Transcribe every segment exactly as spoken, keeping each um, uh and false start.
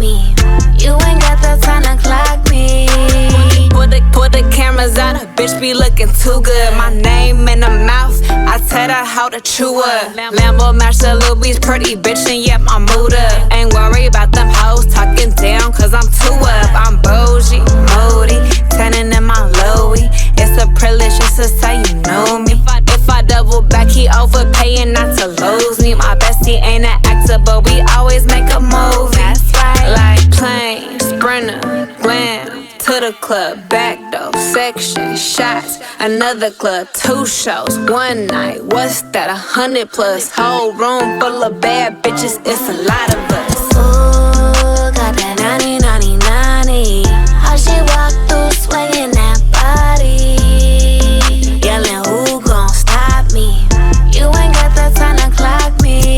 me. You ain't got the time to clock me. Put the, put the cameras out, a bitch be looking too good. My name in the mouth, I tell her how to chew up. Lambo match the Lil B's pretty bitch, and yep, I'm mood up. Ain't worried about them hoes talking down, cause I'm too up. I'm bougie, moody, tanning in my Louis. It's a privilege just to say you know me. If I double back, he overpaying not to lose me. My bestie ain't an actor, but we always make a movie. That's right. Like plane, sprinter, glam, to the club, back door, section, shots, another club, two shows, one night. What's that? A hundred plus, whole room full of bad bitches. It's a lot of us. Ooh, got that ninety, ninety, ninety. How she walk through swinging that body, yelling, who gon' stop me? You ain't got the time to clock me.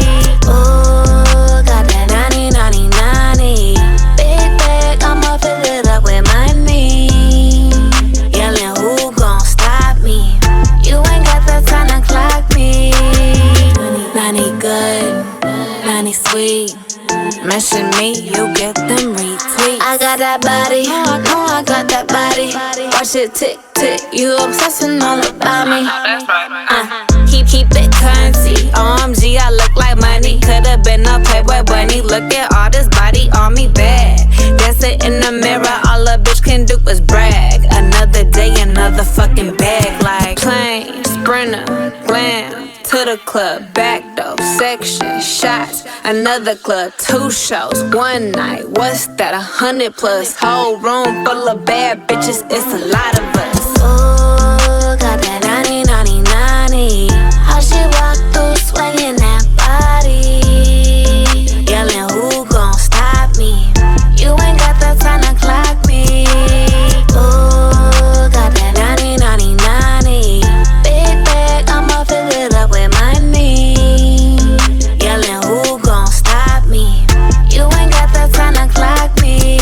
Ooh, got that ninety, ninety, ninety. Big bag, I'ma fill it up with money, yelling, who gon' stop me? You ain't got the time to clock me. ninety good, ninety sweet. Mention me, you get them retweets. I got that body, oh, I know I got that body. Watch it tick tick, you obsessing all about me. Uh, keep keep it currency. O M G, I look like money. Could've been a Playboy bunny. Look at all this body on me, bad. Dancing in the mirror, all a bitch can do is brag. Another day, another fucking bag. Like plane, sprinter, glam, to the club, back door, section, shots, another club, two shows, one night. What's that? A hundred plus, whole room full of bad bitches. It's a lot of us. Ooh, got that ninety, ninety, ninety. How she walk through swinging that body, yelling, who gon' stop me? You ain't got the time to clock me. Ooh, got that ninety, ninety, ninety. Big bag, I'ma fill it up with money, yelling, who gon' stop me? You ain't got the time to clock me.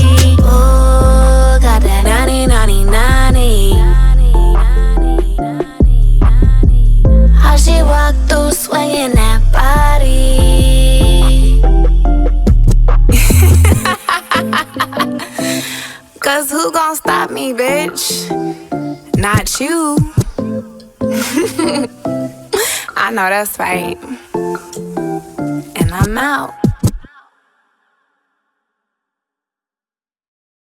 Ooh, got that ninety, ninety, ninety. How she walk through swinging that body. Cause who gon' stop me, bitch? Not you. I know that's right. And I'm out.